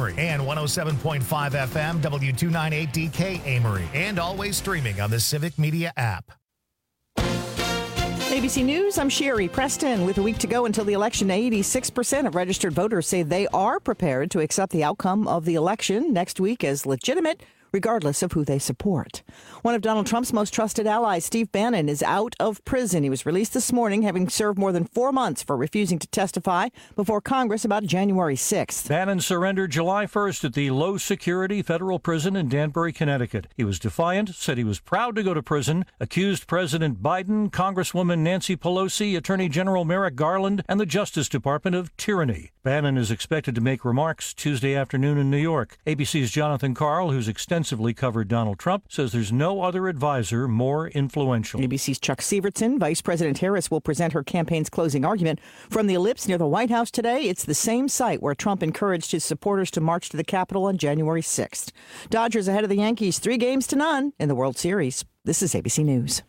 Amory, and 107.5 FM W298DK Amory, and always streaming on the Civic Media app. ABC News, I'm Sherry Preston. With a week to go until the election, 86% of registered voters say they are prepared to accept the outcome of the election next week as legitimate, regardless of who they support. One of Donald Trump's most trusted allies, Steve Bannon, is out of prison. He was released this morning, having served more than 4 months for refusing to testify before Congress about January 6th. Bannon surrendered July 1st at the low-security federal prison in Danbury, Connecticut. He was defiant, said he was proud to go to prison, accused President Biden, Congresswoman Nancy Pelosi, Attorney General Merrick Garland, and the Justice Department of tyranny. Bannon is expected to make remarks Tuesday afternoon in New York. ABC's Jonathan Karl, who's extensively covered Donald Trump, says there's no other advisor more influential. ABC's Chuck Sievertson. Vice President Harris will present her campaign's closing argument from the Ellipse near the White House today. It's the same site where Trump encouraged his supporters to march to the Capitol on January 6th. Dodgers ahead of the Yankees 3-0 in the World Series. This is ABC News.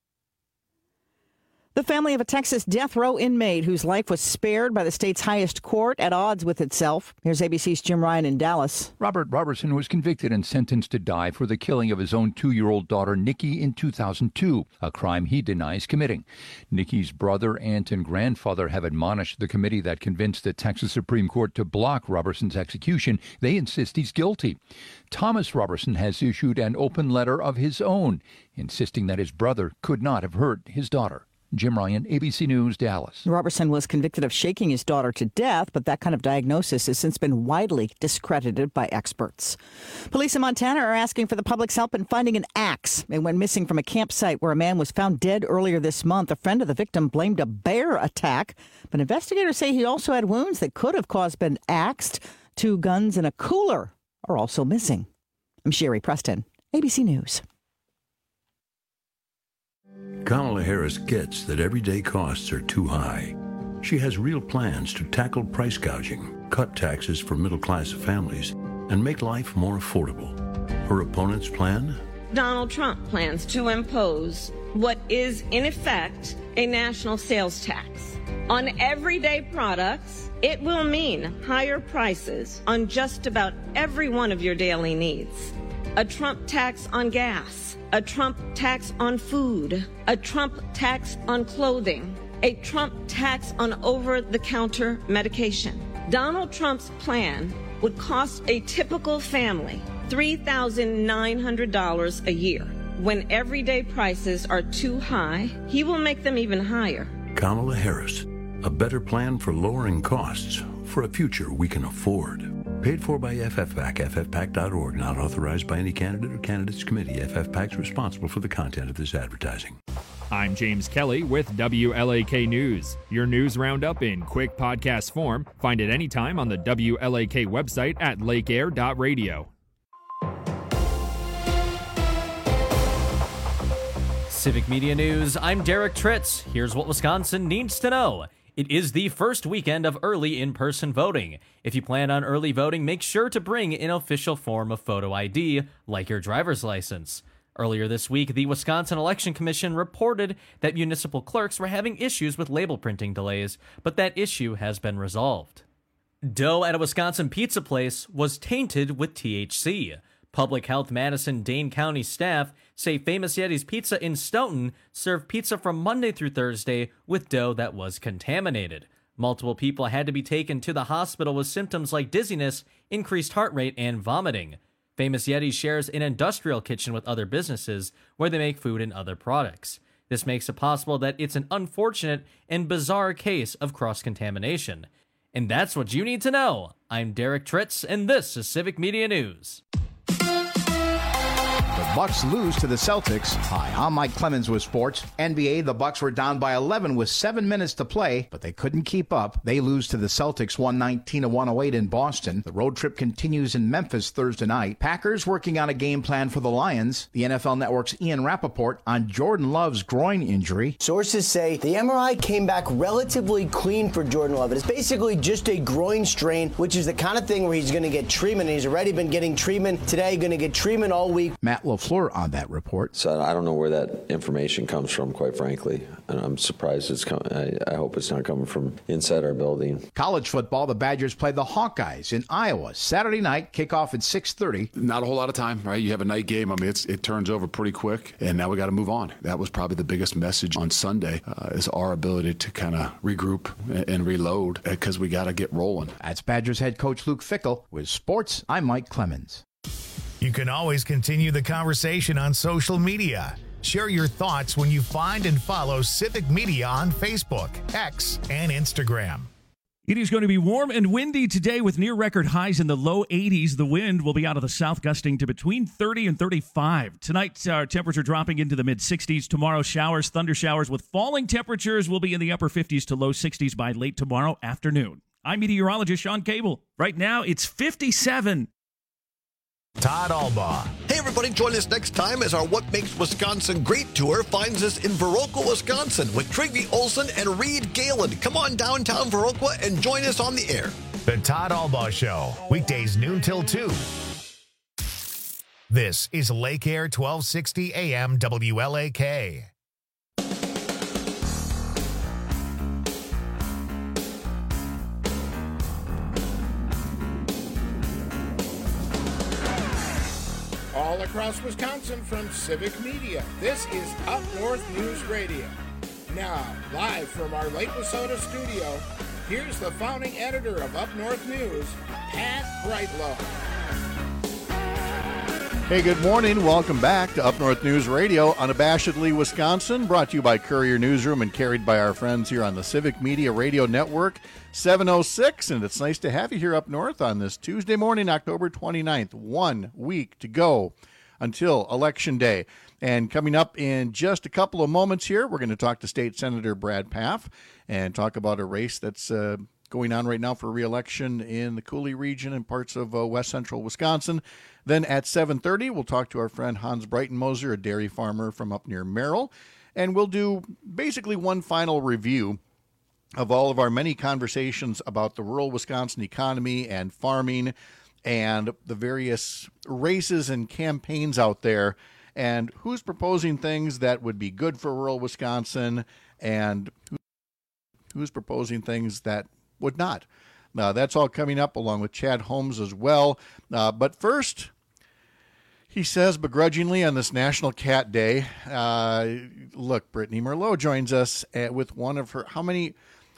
The family of a Texas death row inmate whose life was spared by the state's highest court at odds with itself. Here's ABC's Jim Ryan in Dallas. Robert Robertson was convicted and sentenced to die for the killing of his own 2-year-old daughter, Nikki, in 2002, a crime he denies committing. Nikki's brother, aunt, and grandfather have admonished the committee that convinced the Texas Supreme Court to block Robertson's execution. They insist he's guilty. Thomas Robertson has issued an open letter of his own, insisting that his brother could not have hurt his daughter. Jim Ryan, ABC News, Dallas. Robertson was convicted of shaking his daughter to death, but that kind of diagnosis has since been widely discredited by experts. Police in Montana are asking for the public's help in finding an axe. It went missing from a campsite where a man was found dead earlier this month. A friend of the victim blamed a bear attack, but investigators say he also had wounds that could have caused been axed. 2 guns and a cooler are also missing. I'm Sherry Preston, ABC News. Kamala Harris gets that everyday costs are too high. She has real plans to tackle price gouging, cut taxes for middle-class families, and make life more affordable. Her opponent's plan? Donald Trump plans to impose what is, in effect, a national sales tax. On everyday products, it will mean higher prices on just about every one of your daily needs. A Trump tax on gas, a Trump tax on food, a Trump tax on clothing, a Trump tax on over-the-counter medication. Donald Trump's plan would cost a typical family $3,900 a year. When everyday prices are too high, he will make them even higher. Kamala Harris, a better plan for lowering costs for a future we can afford. Paid for by FFPAC, ffpac.org, not authorized by any candidate or candidates committee. FFPAC's responsible for the content of this advertising. I'm James Kelly with WLAK News. Your news roundup in quick podcast form. Find it anytime on the WLAK website at lakeair.radio. Civic Media News, I'm Derek Tritz. Here's what Wisconsin needs to know. It is the first weekend of early in-person voting. If you plan on early voting, make sure to bring an official form of photo ID, like your driver's license. Earlier this week, the Wisconsin Election Commission reported that municipal clerks were having issues with label printing delays, but that issue has been resolved. Dough at a Wisconsin pizza place was tainted with THC. Public Health Madison-Dane County staff say Famous Yeti's Pizza in Stoughton served pizza from Monday through Thursday with dough that was contaminated. Multiple people had to be taken to the hospital with symptoms like dizziness, increased heart rate, and vomiting. Famous Yeti shares an industrial kitchen with other businesses where they make food and other products. This makes it possible that it's an unfortunate and bizarre case of cross-contamination. And that's what you need to know. I'm Derek Tritz, and this is Civic Media News. The Bucks lose to the Celtics. Hi, I'm Mike Clemens with sports. NBA, the Bucks were down by 11 with 7 minutes to play, but they couldn't keep up. They lose to the Celtics 119-108 in Boston. The road trip continues in Memphis Thursday night. Packers working on a game plan for the Lions. The NFL Network's Ian Rappaport on Jordan Love's groin injury. Sources say the MRI came back relatively clean for Jordan Love. It's basically just a groin strain, which is the kind of thing where he's going to get treatment. And he's already been getting treatment today, going to get treatment all week. Matt LaFleur LaFleur on that report. So I don't know where that information comes from, quite frankly. And I'm surprised it's coming. I hope it's not coming from inside our building. College football, the Badgers play the Hawkeyes in Iowa Saturday night, kickoff at 6:30. Not a whole lot of time, right? You have a night game. I mean, it turns over pretty quick, and now we got to move on. That was probably the biggest message on Sunday is our ability to kind of regroup and reload because we got to get rolling. That's Badgers head coach Luke Fickell. With sports, I'm Mike Clemens. You can always continue the conversation on social media. Share your thoughts when you find and follow Civic Media on Facebook, X, and Instagram. It is going to be warm and windy today with near-record highs in the low 80s. The wind will be out of the south, gusting to between 30 and 35. Tonight, our temperature dropping into the mid-60s. Tomorrow, showers, thunder showers with falling temperatures will be in the upper 50s to low 60s by late tomorrow afternoon. I'm meteorologist Sean Cable. Right now, it's 57. Todd Albaugh. Hey, everybody, join us next time as our What Makes Wisconsin Great tour finds us in Viroqua, Wisconsin with Trygve Olsen and Reed Galen. Come on downtown Viroqua and join us on the air. The Todd Albaugh Show, weekdays noon till 2. This is Lake Air 1260 AM WLAK. All across Wisconsin from Civic Media, this is Up North News Radio. Now, live from our Lake Wissota studio, here's the founding editor of Up North News, Pat Brightlow. Hey, good morning. Welcome back to Up North News Radio, unabashedly Wisconsin, brought to you by Courier Newsroom and carried by our friends here on the Civic Media Radio Network, 706. And it's nice to have you here up north on this Tuesday morning, October 29th. 1 week to go until Election Day. And coming up in just a couple of moments here, we're going to talk to State Senator Brad Pfaff and talk about a race that's going on right now for re-election in the Coulee region and parts of west central Wisconsin. Then at 7:30, we'll talk to our friend Hans Breitenmoser, a dairy farmer from up near Merrill, and we'll do basically one final review of all of our many conversations about the rural Wisconsin economy and farming and the various races and campaigns out there and who's proposing things that would be good for rural Wisconsin and who's proposing things that would not. That's all coming up along with Chad Holmes as well. But first, he says begrudgingly on this National Cat Day, look, Brittany Merlot joins us with one of her, how many,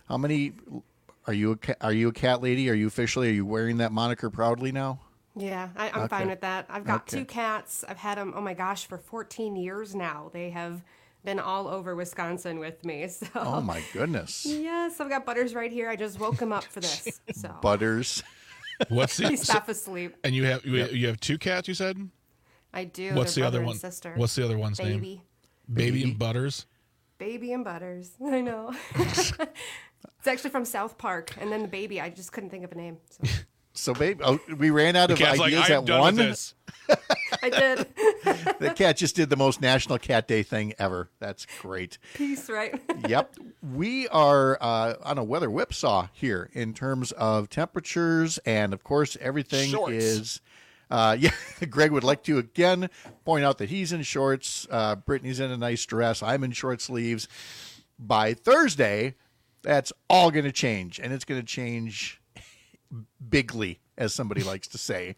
are you a cat lady? Are you wearing that moniker proudly now? Yeah, I'm fine with that. I've got 2 cats. I've had them, for 14 years now. They have been all over Wisconsin with me. So. Oh, my goodness. Yes, I've got Butters right here. I just woke him up for this. So. Butters. He's half asleep. And you have 2 cats, you said? I do. What's the other one? Sister. What's the other one's name? Baby and Butters? Baby and Butters. I know. It's actually from South Park. And then the baby, I just couldn't think of a name. So baby, we ran out of ideas at one. I did. The cat just did the most National Cat Day thing ever. That's great. Peace, right? Yep. We are on a weather whipsaw here in terms of temperatures. And, of course, everything shorts. Is... Greg would like to, again, point out that he's in shorts. Brittany's in a nice dress. I'm in short sleeves. By Thursday, that's all going to change. And it's going to change bigly, as somebody likes to say.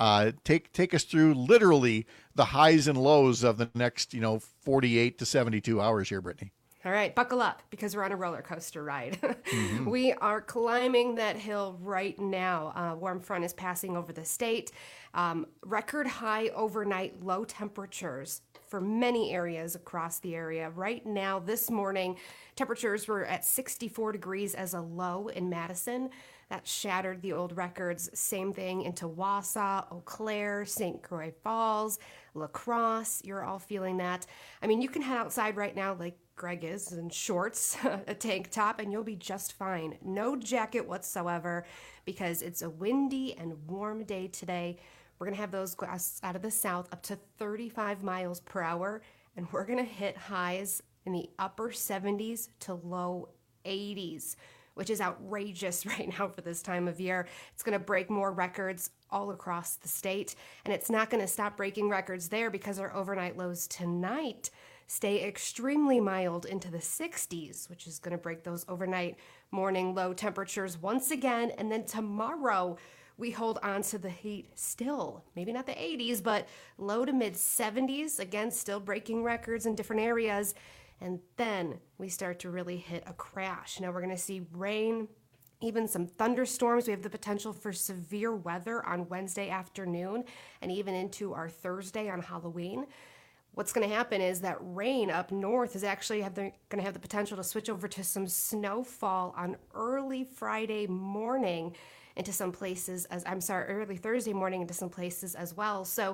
Take us through literally the highs and lows of the next, 48 to 72 hours here, Brittany. All right, buckle up because we're on a roller coaster ride. We are climbing that hill right now. Warm front is passing over the state. Record high overnight low temperatures for many areas across the area. Right now, this morning, temperatures were at 64 degrees as a low in Madison. That shattered the old records. Same thing into Wausau, Eau Claire, St. Croix Falls, La Crosse. You're all feeling that. I mean, you can head outside right now like Greg is in shorts, a tank top, and you'll be just fine. No jacket whatsoever because it's a windy and warm day today. We're going to have those gusts out of the south up to 35 miles per hour, and we're going to hit highs in the upper 70s to low 80s, which is outrageous right now for this time of year. It's going to break more records all across the state. And it's not going to stop breaking records there because our overnight lows tonight stay extremely mild into the 60s, which is going to break those overnight morning low temperatures once again. And then tomorrow, we hold on to the heat still. Maybe not the 80s, but low to mid 70s. Again, still breaking records in different areas. And then we start to really hit a crash. Now we're going to see rain, even some thunderstorms. We have the potential for severe weather on Wednesday afternoon and even into our Thursday on Halloween. What's going to happen is that rain up north is actually going to have the potential to switch over to some snowfall on early Friday morning into some places, early Thursday morning into some places as well. So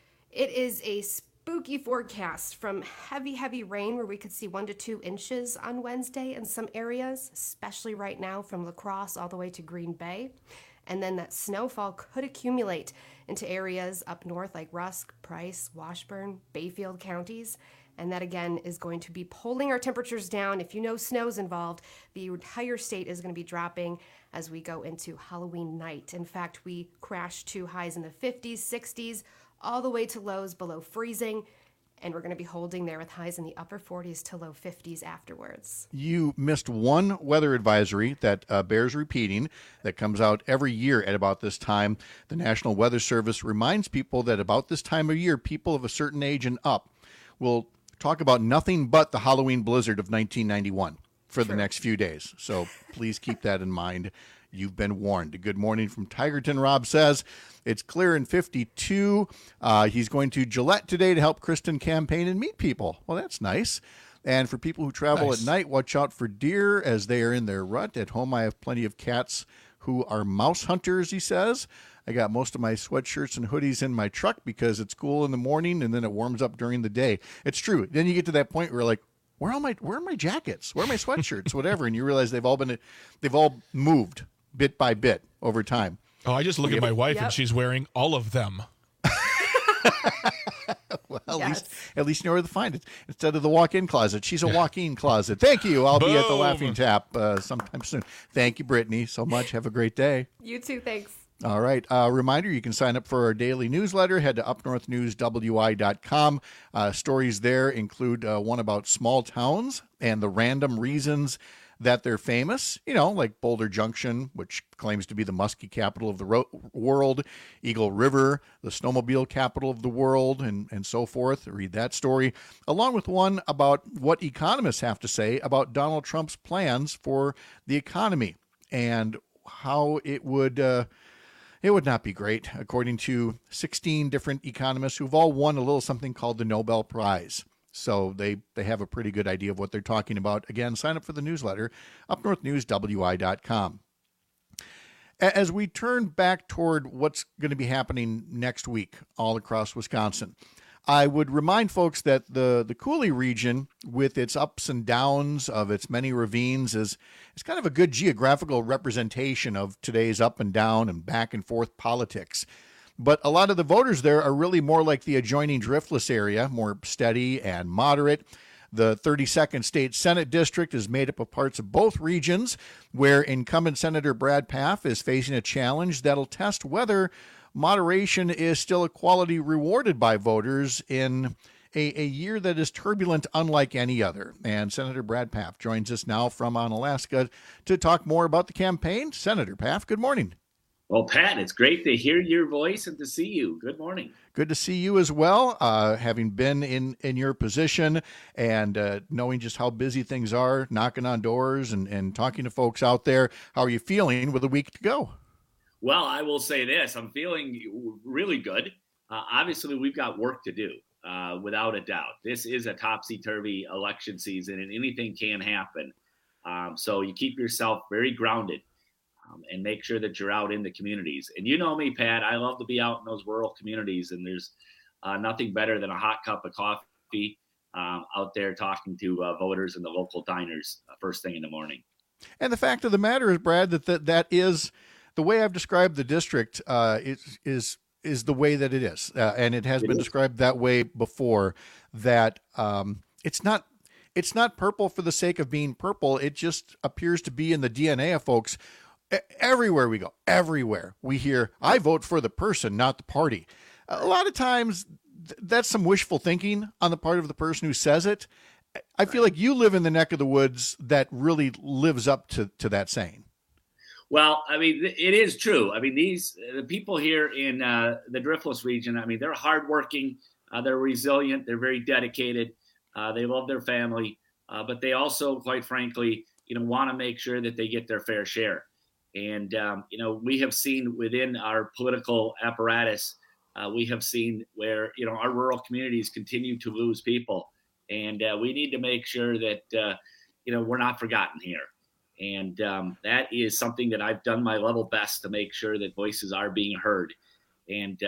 it is a spooky forecast from heavy rain where we could see 1 to 2 inches on Wednesday in some areas, especially right now from La Crosse all the way to Green Bay. And then that snowfall could accumulate into areas up north like Rusk, Price, Washburn, Bayfield counties. And that, again, is going to be pulling our temperatures down. If you know snow's involved, the entire state is going to be dropping as we go into Halloween night. In fact, we crashed to highs in the 50s, 60s, all the way to lows below freezing. And we're going to be holding there with highs in the upper 40s to low 50s afterwards. You missed one weather advisory that bears repeating that comes out every year at about this time. The National Weather Service reminds people that about this time of year, people of a certain age and up will talk about nothing but the Halloween blizzard of 1991 for the next few days. So please keep that in mind. You've been warned. Good morning from Tigerton. Rob says it's clear in 52. He's going to Gillette today to help Kristen campaign and meet people. Well, that's nice. And for people who travel at night, watch out for deer as they are in their rut. At home, I have plenty of cats who are mouse hunters, he says. I got most of my sweatshirts and hoodies in my truck because it's cool in the morning and then it warms up during the day. It's true. Then you get to that point where like, where are my jackets? Where are my sweatshirts? Whatever. And you realize they've all moved bit by bit over time. Oh, I just look at my wife and she's wearing all of them. Well, at least you know where to find it. Instead of the walk-in closet, she's a walk-in closet. Thank you. I'll be at the Laughing Tap sometime soon. Thank you, Brittany, so much. Have a great day. You too. Thanks. All right. Reminder, you can sign up for our daily newsletter. Head to upnorthnewswi.com. Stories there include one about small towns and the random reasons that they're famous, like Boulder Junction, which claims to be the muskie capital of the world, Eagle River, the snowmobile capital of the world, and so forth. Read that story, along with one about what economists have to say about Donald Trump's plans for the economy and how it would not be great, according to 16 different economists who've all won a little something called the Nobel Prize. So they have a pretty good idea of what they're talking about. Again, sign up for the newsletter, upnorthnewswi.com. As we turn back toward what's going to be happening next week all across Wisconsin, I would remind folks that the Coulee region, with its ups and downs of its many ravines, is kind of a good geographical representation of today's up and down and back and forth politics. But a lot of the voters there are really more like the adjoining Driftless area, more steady and moderate. The 32nd State Senate District is made up of parts of both regions, where incumbent Senator Brad Pfaff is facing a challenge that'll test whether moderation is still a quality rewarded by voters in a year that is turbulent unlike any other. And Senator Brad Pfaff joins us now from Onalaska to talk more about the campaign. Senator Pfaff, good morning. Well, Pat, it's great to hear your voice and to see you. Good morning. Good to see you as well, having been in your position and knowing just how busy things are, knocking on doors and talking to folks out there. How are you feeling with a week to go? Well, I will say this. I'm feeling really good. Obviously, we've got work to do, without a doubt. This is a topsy-turvy election season, and anything can happen. So you keep yourself very grounded. And make sure that you're out in the communities. And you know me, Pat, I love to be out in those rural communities, and there's nothing better than a hot cup of coffee out there talking to voters in the local diners first thing in the morning. And the fact of the matter is, Brad, that is the way I've described the district is the way that it is. And it has been described that way before, that it's not purple for the sake of being purple. It just appears to be in the DNA of folks. Everywhere we go, everywhere we hear, I vote for the person, not the party. A lot of times that's some wishful thinking on the part of the person who says it. I feel like you live in the neck of the woods that really lives up to that saying. Well, I mean, it is true. I mean, the people here in the Driftless region, I mean, they're hardworking, they're resilient, they're very dedicated, they love their family, but they also, quite frankly, want to make sure that they get their fair share. And, we have seen within our political apparatus, we have seen where, our rural communities continue to lose people. And we need to make sure that, we're not forgotten here. And that is something that I've done my level best to make sure that voices are being heard. And,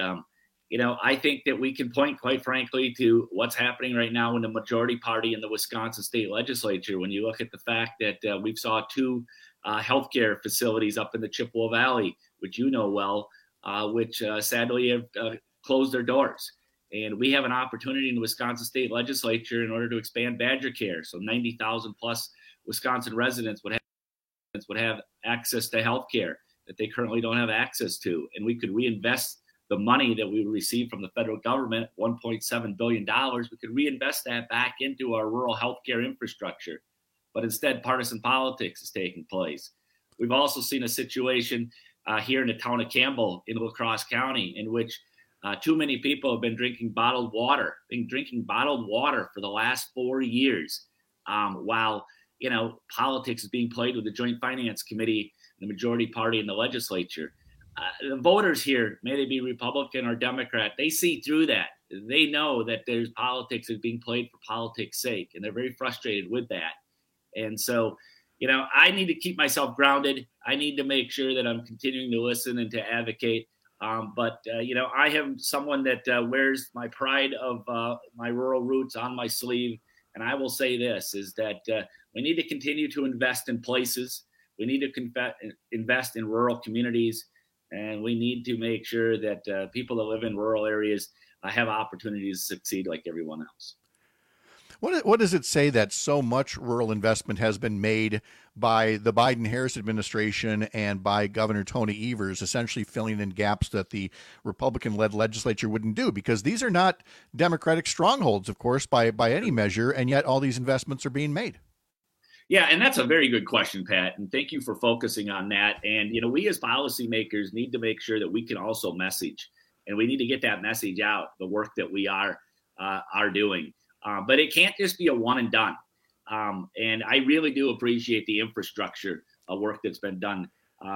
I think that we can point, quite frankly, to what's happening right now in the majority party in the Wisconsin state legislature. When you look at the fact that we saw 2 healthcare facilities up in the Chippewa Valley, which you know well, which sadly have closed their doors. And we have an opportunity in the Wisconsin state legislature in order to expand Badger Care. So 90,000 plus Wisconsin residents would have access to health care that they currently don't have access to. And we could reinvest the money that we receive from the federal government, $1.7 billion. We could reinvest that back into our rural healthcare infrastructure. But instead, partisan politics is taking place. We've also seen a situation here in the town of Campbell in La Crosse County in which too many people have been drinking bottled water for the last 4 years, while politics is being played with the Joint Finance Committee, the majority party in the legislature. The voters here, may they be Republican or Democrat, they see through that. They know that there's politics that's being played for politics' sake, and they're very frustrated with that. And so, I need to keep myself grounded. I need to make sure that I'm continuing to listen and to advocate. But I am someone that wears my pride of my rural roots on my sleeve. And I will say this, is that we need to continue to invest in places. We need to invest in rural communities. And we need to make sure that people that live in rural areas have opportunities to succeed like everyone else. What does it say that so much rural investment has been made by the Biden-Harris administration and by Governor Tony Evers, essentially filling in gaps that the Republican-led legislature wouldn't do? Because these are not Democratic strongholds, of course, by any measure, and yet all these investments are being made. Yeah, and that's a very good question, Pat, and thank you for focusing on that. And, we as policymakers need to make sure that we can also message, and we need to get that message out, the work that we are doing. But it can't just be a one and done. And I really do appreciate the infrastructure work that's been done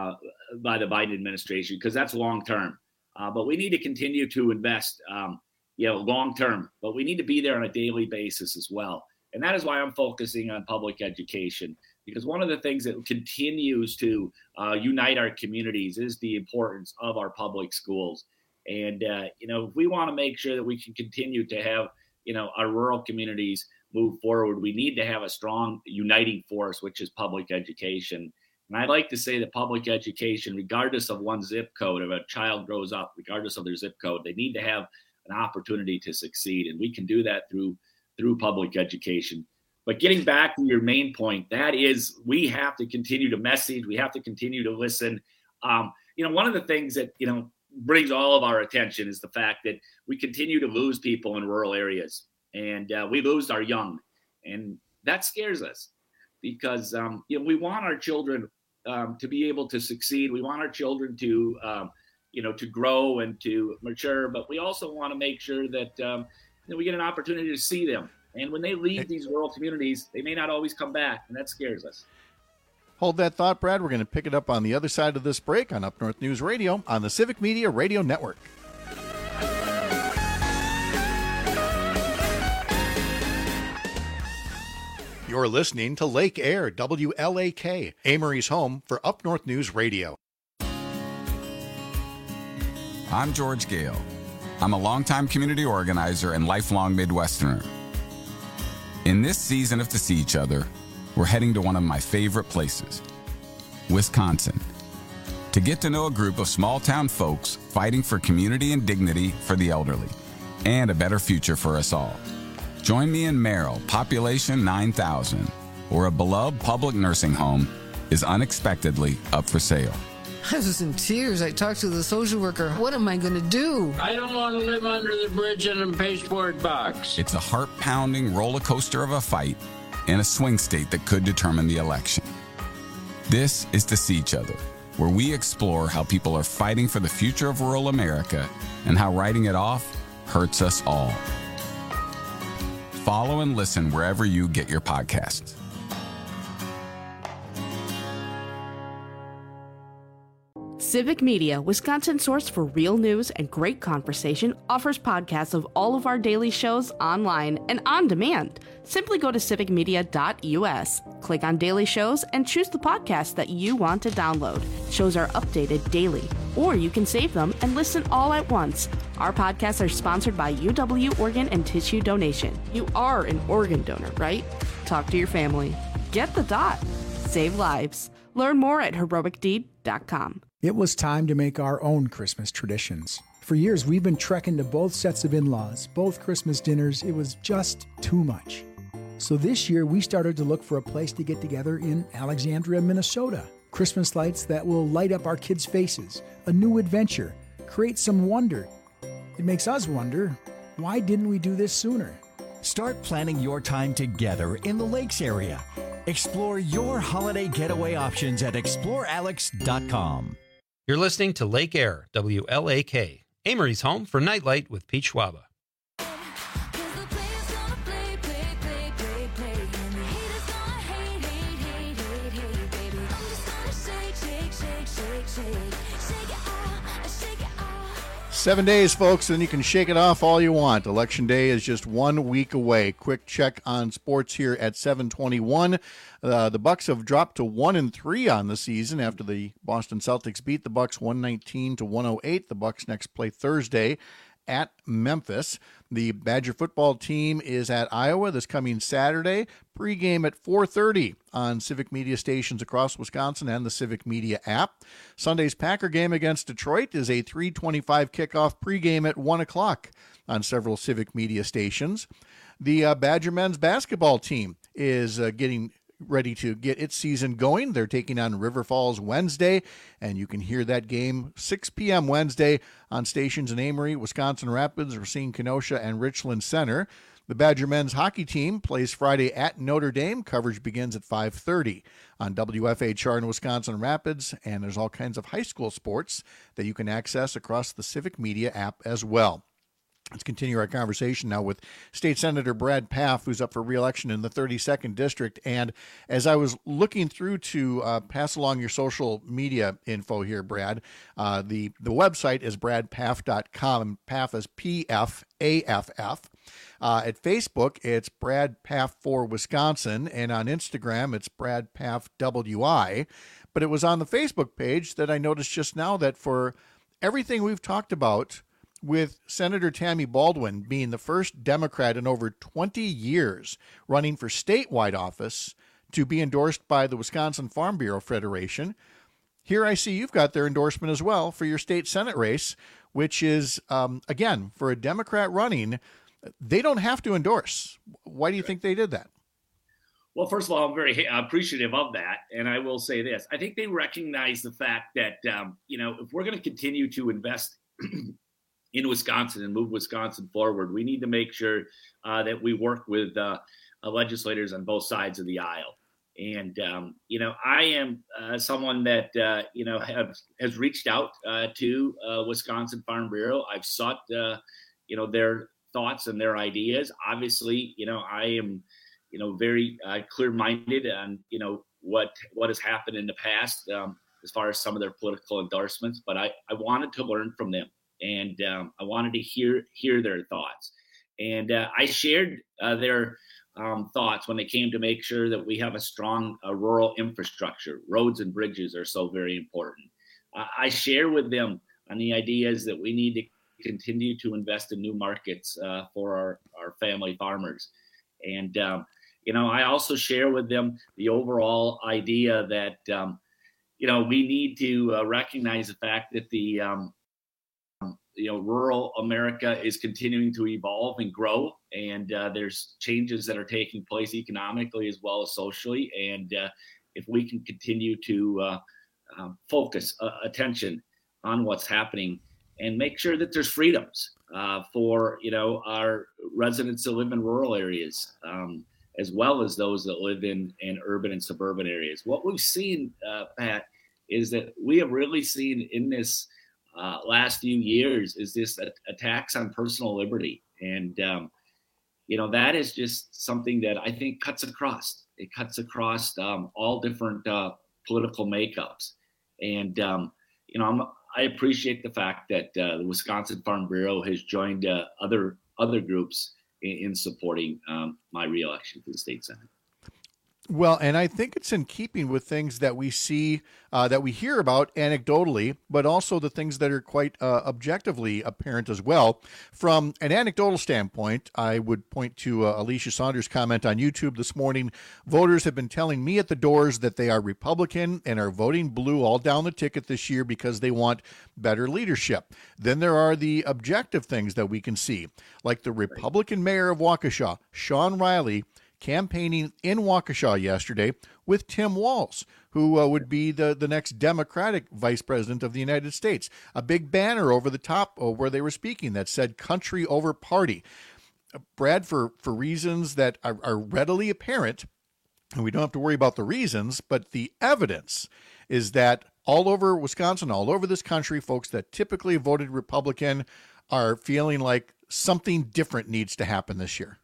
by the Biden administration, because that's long term. But we need to continue to invest, long term. But we need to be there on a daily basis as well. And that is why I'm focusing on public education, because one of the things that continues to unite our communities is the importance of our public schools. And, if we want to make sure that we can continue to have our rural communities move forward, we need to have a strong uniting force, which is public education. And I'd like to say that public education, regardless of one's zip code, if a child grows up, regardless of their zip code, they need to have an opportunity to succeed. And we can do that through public education. But getting back to your main point, that is, we have to continue to message. We have to continue to listen. One of the things that, brings all of our attention is the fact that we continue to lose people in rural areas, and we lose our young, and that scares us because we want our children to be able to succeed. We want our children to to grow and to mature, but we also want to make sure that we get an opportunity to see them. And when they leave these rural communities, they may not always come back, and that scares us. Hold that thought, Brad. We're going to pick it up on the other side of this break on Up North News Radio on the Civic Media Radio Network. You're listening to Lake Air, WLAK, Amory's home for Up North News Radio. I'm George Gale. I'm a longtime community organizer and lifelong Midwesterner. In this season of To See Each Other, we're heading to one of my favorite places, Wisconsin, to get to know a group of small-town folks fighting for community and dignity for the elderly and a better future for us all. Join me in Merrill, population 9,000, where a beloved public nursing home is unexpectedly up for sale. I was in tears. I talked to the social worker. What am I going to do? I don't want to live under the bridge in a pasteboard box. It's a heart-pounding roller coaster of a fight in a swing state that could determine the election. This is To See Each Other, where we explore how people are fighting for the future of rural America and how writing it off hurts us all. Follow and listen wherever you get your podcasts. Civic Media, Wisconsin's source for real news and great conversation, offers podcasts of all of our daily shows online and on demand. Simply go to civicmedia.us, click on daily shows, and choose the podcast that you want to download. Shows are updated daily, or you can save them and listen all at once. Our podcasts are sponsored by UW Organ and Tissue Donation. You are an organ donor, right? Talk to your family. Get the dot. Save lives. Learn more at heroicdeed.com. It was time to make our own Christmas traditions. For years, we've been trekking to both sets of in-laws, both Christmas dinners. It was just too much. So this year, we started to look for a place to get together in Alexandria, Minnesota. Christmas lights that will light up our kids' faces, a new adventure, create some wonder. It makes us wonder, why didn't we do this sooner? Start planning your time together in the Lakes area. Explore your holiday getaway options at explorealex.com. You're listening to Lake Air, WLAK, Amory's home for Nightlight with Pete Schwaba. Seven days, folks, and you can shake it off all you want. Election Day is just 1 week away. Quick check on sports here at 7:21. The Bucks have dropped to 1-3 on the season after the Boston Celtics beat the Bucks 119-108. The Bucks next play Thursday at Memphis. The Badger football team is at Iowa this coming Saturday. Pregame at 4:30 on Civic Media stations across Wisconsin and the Civic Media app. Sunday's Packer game against Detroit is a 3:25 kickoff. Pregame at 1 o'clock on several Civic Media stations. The Badger men's basketball team is getting ready to get its season going. They're taking on River Falls Wednesday, and you can hear that game 6 p.m. Wednesday on stations in Amory, Wisconsin Rapids, Racine, Kenosha, and Richland Center. The Badger men's hockey team plays Friday at Notre Dame. Coverage begins at 5:30 on WFHR in Wisconsin Rapids, and there's all kinds of high school sports that you can access across the Civic Media app as well. Let's continue our conversation now with State Senator Brad Pfaff, who's up for re-election in the 32nd District. And as I was looking through to pass along your social media info here, Brad, the website is bradpfaff.com, and Pfaff is P-F-A-F-F. At Facebook, it's Brad Pfaff for Wisconsin, and on Instagram, it's Brad Pfaff WI. But it was on the Facebook page that I noticed just now that for everything we've talked about, with Senator Tammy Baldwin being the first Democrat in over 20 years running for statewide office to be endorsed by the Wisconsin Farm Bureau Federation, here I see you've got their endorsement as well for your state Senate race, which is, again, for a Democrat running, they don't have to endorse. Why do you think they did that? Well, first of all, I'm very appreciative of that. And I will say this. I think they recognize the fact that, if we're going to continue to invest in Wisconsin and move Wisconsin forward, we need to make sure that we work with legislators on both sides of the aisle. And, I am someone that, has reached out to Wisconsin Farm Bureau. I've sought, their thoughts and their ideas. Obviously, I am, very clear-minded on, what has happened in the past as far as some of their political endorsements. But I wanted to learn from them. And I wanted to hear their thoughts. And I shared their thoughts when they came to make sure that we have a strong rural infrastructure. Roads and bridges are so very important. I share with them on the ideas that we need to continue to invest in new markets for our family farmers. And, I also share with them the overall idea that, we need to recognize the fact that the rural America is continuing to evolve and grow, and there's changes that are taking place economically as well as socially. And, if we can continue to focus attention on what's happening and make sure that there's freedoms for our residents that live in rural areas, as well as those that live in urban and suburban areas. What we've seen, Pat, is that we have really seen in this last few years is this attacks on personal liberty. And, that is just something that I think cuts across. It cuts across all different political makeups. And, I appreciate the fact that the Wisconsin Farm Bureau has joined other groups in supporting my reelection to the state Senate. Well, and I think it's in keeping with things that we see, that we hear about anecdotally, but also the things that are quite objectively apparent as well. From an anecdotal standpoint, I would point to Alicia Saunders' comment on YouTube this morning. Voters have been telling me at the doors that they are Republican and are voting blue all down the ticket this year because they want better leadership. Then there are the objective things that we can see, like the Republican mayor of Waukesha, Sean Riley, campaigning in Waukesha yesterday with Tim Walz, who would be the next Democratic vice president of the United States. A big banner over the top where they were speaking that said country over party. Brad, for reasons that are readily apparent, and we don't have to worry about the reasons, but the evidence is that all over Wisconsin, all over this country, folks that typically voted Republican are feeling like something different needs to happen this year.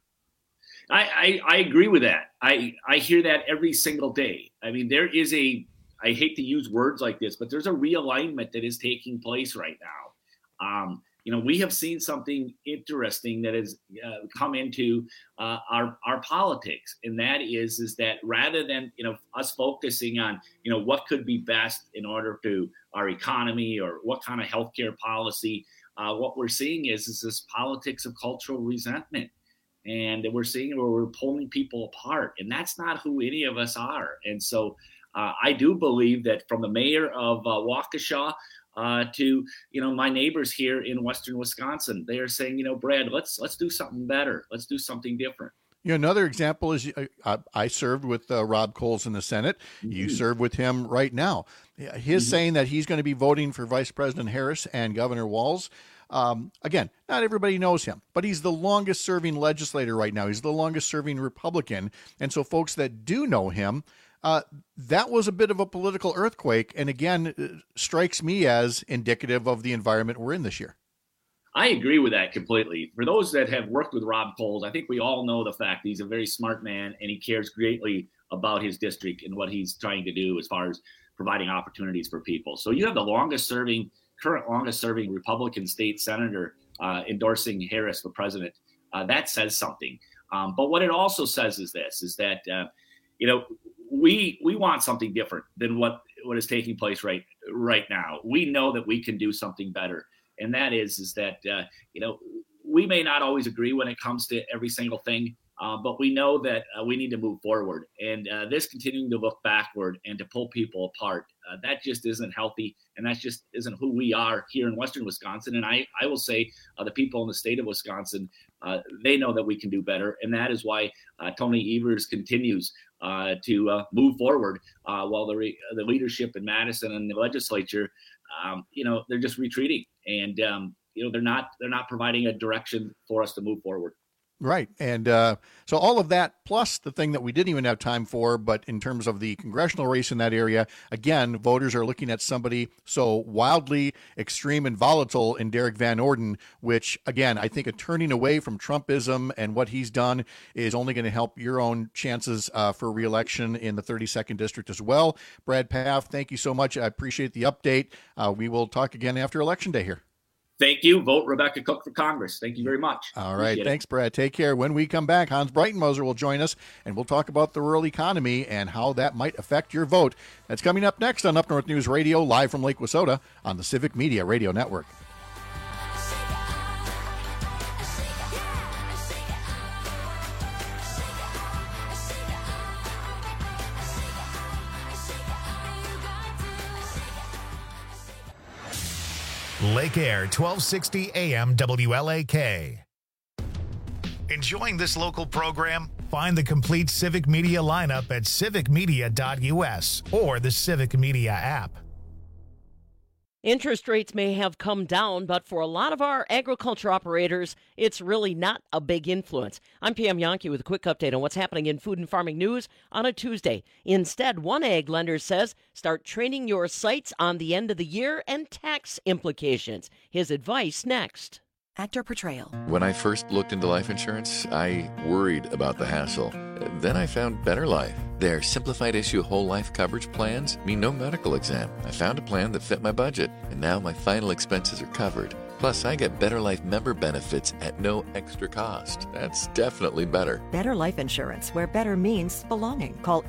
I agree with that. I hear that every single day. I mean, there is I hate to use words like this, but there's a realignment that is taking place right now. We have seen something interesting that has come into our politics, and that is that rather than us focusing on what could be best in order to our economy or what kind of healthcare policy, what we're seeing is this politics of cultural resentment. And we're seeing where we're pulling people apart, and that's not who any of us are. And so I do believe that from the mayor of Waukesha to my neighbors here in Western Wisconsin, they are saying, Brad, let's do something better. Let's do something different. Another example is I served with Rob Coles in the Senate. Mm-hmm. You serve with him right now. His saying that he's going to be voting for Vice President Harris and Governor Walz. Again, not everybody knows him, but he's the longest serving legislator right now. He's the longest serving Republican. And so folks that do know him, that was a bit of a political earthquake. And again, strikes me as indicative of the environment we're in this year. I agree with that completely. For those that have worked with Rob Coles, I think we all know the fact he's a very smart man and he cares greatly about his district and what he's trying to do as far as providing opportunities for people. So you have the current longest serving Republican state senator endorsing Harris for president. That says something. But what it also says is that we want something different than what is taking place right now. We know that we can do something better. And that is that, we may not always agree when it comes to every single thing, but we know that we need to move forward. And this continuing to look backward and to pull people apart, that just isn't healthy. And that just isn't who we are here in Western Wisconsin. And I will say the people in the state of Wisconsin, they know that we can do better. And that is why Tony Evers continues to move forward while the leadership in Madison and the legislature, they're just retreating. And, they're not providing a direction for us to move forward. Right. And so all of that, plus the thing that we didn't even have time for, but in terms of the congressional race in that area, again, voters are looking at somebody so wildly extreme and volatile in Derek Van Orden, which, again, I think a turning away from Trumpism and what he's done is only going to help your own chances for reelection in the 32nd district as well. Brad Pfaff, thank you so much. I appreciate the update. We will talk again after Election Day here. Thank you. Vote Rebecca Cook for Congress. Thank you very much. All right. Thanks, Brad. Take care. When we come back, Hans Breitenmoser will join us, and we'll talk about the rural economy and how that might affect your vote. That's coming up next on Up North News Radio, live from Lake Wissota on the Civic Media Radio Network. Lake Air, 1260 AM WLAK. Enjoying this local program? Find the complete Civic Media lineup at civicmedia.us or the Civic Media app. Interest rates may have come down, but for a lot of our agriculture operators, it's really not a big influence. I'm PM Yankee with a quick update on what's happening in food and farming news on a Tuesday. Instead, one ag lender says start training your sites on the end of the year and tax implications. His advice next. Actor portrayal. When I first looked into life insurance, I worried about the hassle. Then I found Better Life. Their simplified issue whole life coverage plans mean no medical exam. I found a plan that fit my budget, and now my final expenses are covered. Plus, I get Better Life member benefits at no extra cost. That's definitely better. Better Life Insurance, where better means belonging. Call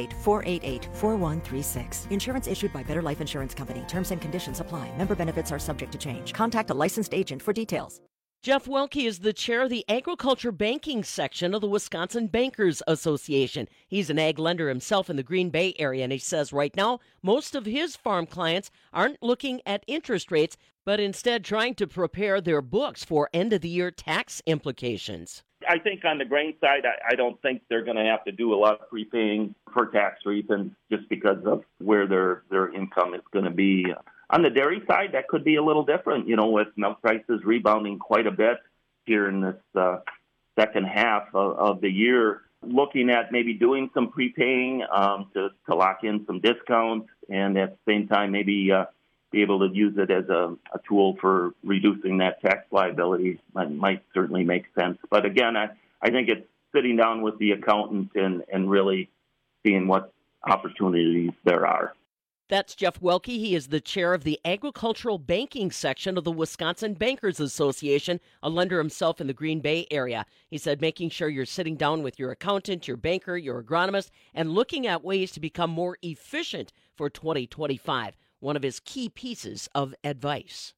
888-488-4136. Insurance issued by Better Life Insurance Company. Terms and conditions apply. Member benefits are subject to change. Contact a licensed agent for details. Jeff Welke is the chair of the agriculture banking section of the Wisconsin Bankers Association. He's an ag lender himself in the Green Bay area, and he says right now most of his farm clients aren't looking at interest rates, but instead trying to prepare their books for end-of-the-year tax implications. I think on the grain side, I don't think they're going to have to do a lot of prepaying for tax reasons just because of where their income is going to be. On the dairy side, that could be a little different, with milk prices rebounding quite a bit here in this second half of the year. Looking at maybe doing some prepaying to lock in some discounts, and at the same time maybe be able to use it as a tool for reducing that tax liability might certainly make sense. But again, I think it's sitting down with the accountant and really seeing what opportunities there are. That's Jeff Welke. He is the chair of the agricultural banking section of the Wisconsin Bankers Association, a lender himself in the Green Bay area. He said making sure you're sitting down with your accountant, your banker, your agronomist, and looking at ways to become more efficient for 2025. One of his key pieces of advice.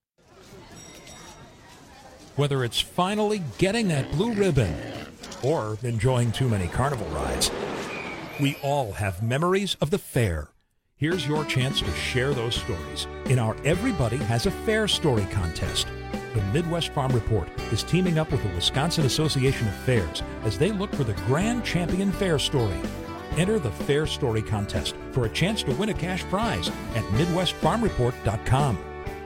Whether it's finally getting that blue ribbon or enjoying too many carnival rides, we all have memories of the fair. Here's your chance to share those stories in our Everybody Has a Fair Story contest. The Midwest Farm Report is teaming up with the Wisconsin Association of Fairs as they look for the grand champion fair story. Enter the Fair Story contest for a chance to win a cash prize at MidwestFarmReport.com.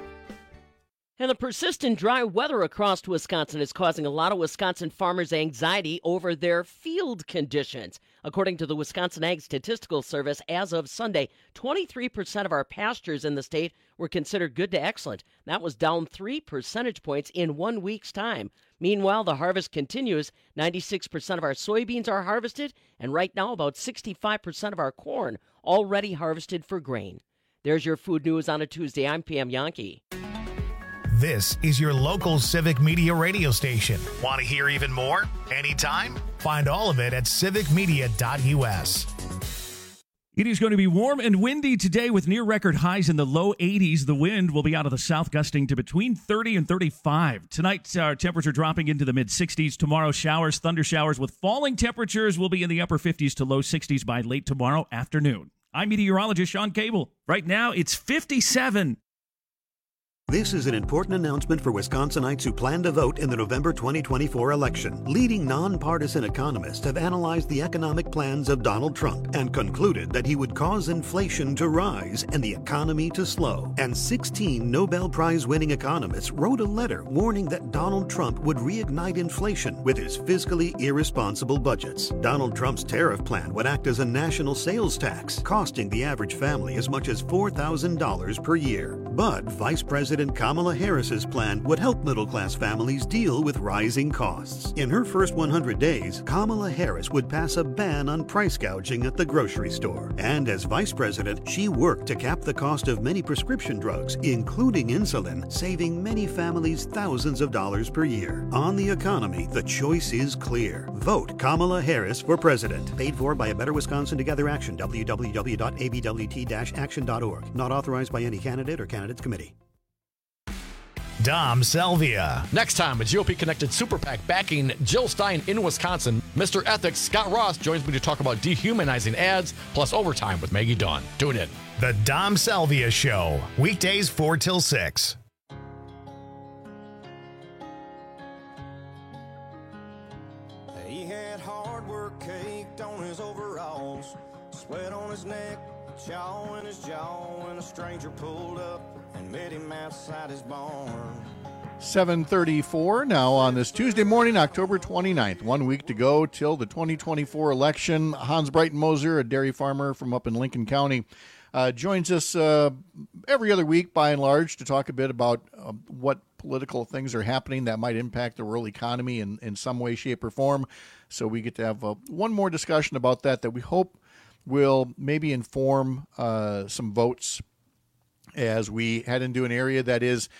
And the persistent dry weather across Wisconsin is causing a lot of Wisconsin farmers anxiety over their field conditions. According to the Wisconsin Ag Statistical Service, as of Sunday, 23% of our pastures in the state were considered good to excellent. That was down 3 percentage points in 1 week's time. Meanwhile, the harvest continues. 96% of our soybeans are harvested, and right now about 65% of our corn already harvested for grain. There's your food news on a Tuesday. I'm PM Yankee. This is your local Civic Media radio station. Want to hear even more? Anytime? Find all of it at civicmedia.us. It is going to be warm and windy today with near record highs in the low 80s. The wind will be out of the south, gusting to between 30 and 35. Tonight, our temperature dropping into the mid 60s. Tomorrow, showers, thunder showers with falling temperatures will be in the upper 50s to low 60s by late tomorrow afternoon. I'm meteorologist Sean Cable. Right now, it's 57. This is an important announcement for Wisconsinites who plan to vote in the November 2024 election. Leading nonpartisan economists have analyzed the economic plans of Donald Trump and concluded that he would cause inflation to rise and the economy to slow. And 16 Nobel Prize-winning economists wrote a letter warning that Donald Trump would reignite inflation with his fiscally irresponsible budgets. Donald Trump's tariff plan would act as a national sales tax, costing the average family as much as $4,000 per year. But Vice President Kamala Harris's plan would help middle-class families deal with rising costs. In her first 100 days, Kamala Harris would pass a ban on price gouging at the grocery store. And as vice president, she worked to cap the cost of many prescription drugs, including insulin, saving many families thousands of dollars per year. On the economy, the choice is clear. Vote Kamala Harris for president. Paid for by A Better Wisconsin Together Action, www.abwt-action.org. Not authorized by any candidate or candidates committee. Dom Salvia. Next time, a GOP-connected super PAC backing Jill Stein in Wisconsin. Mr. Ethics Scott Ross joins me to talk about dehumanizing ads, plus overtime with Maggie Dawn. Tune in. The Dom Salvia Show, weekdays 4 till 6. He had hard work caked on his overalls, sweat on his neck, chaw in his jaw, when a stranger pulled up and met him outside his barn. 7:34 now on this Tuesday morning, October 29th. 1 week to go till the 2024 election. Hans Breitenmoser, a dairy farmer from up in Lincoln County, joins us every other week by and large to talk a bit about what political things are happening that might impact the rural economy in some way, shape, or form. So we get to have one more discussion about that we hope will maybe inform some votes as we head into an area that is,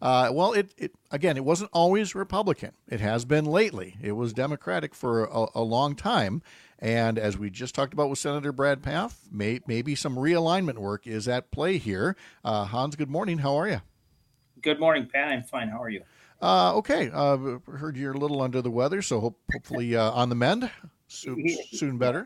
it wasn't always Republican. It has been lately. It was Democratic for a long time. And as we just talked about with Senator Brad Pfaff, maybe some realignment work is at play here. Hans, good morning. How are you? Good morning, Pat. I'm fine. How are you? Okay. Heard you're a little under the weather, so hopefully on the mend. Soon better.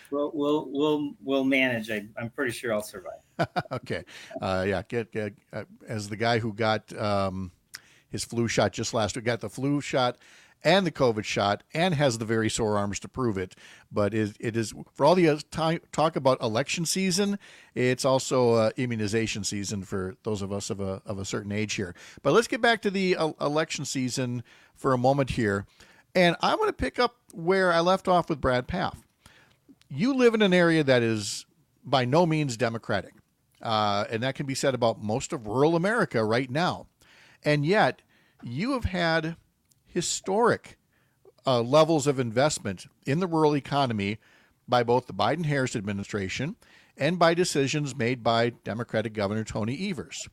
We'll manage. I'm pretty sure I'll survive. Okay. Get as the guy who got his flu shot just last week, got the flu shot and the COVID shot, and has the very sore arms to prove it. But it is for all the talk about election season, it's also immunization season for those of us of a certain age here. But let's get back to the election season for a moment here, and I want to pick up where I left off with Brad Pfaff. You live in an area that is by no means Democratic, and that can be said about most of rural America right now. And yet, you have had historic levels of investment in the rural economy by both the Biden-Harris administration and by decisions made by Democratic Governor Tony Evers.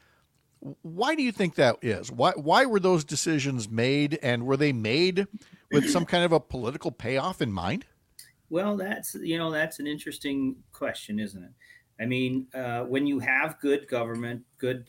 Why do you think that is? Why were those decisions made, and were they made with some kind of a political payoff in mind? Well, that's an interesting question, isn't it? I mean, when you have good government,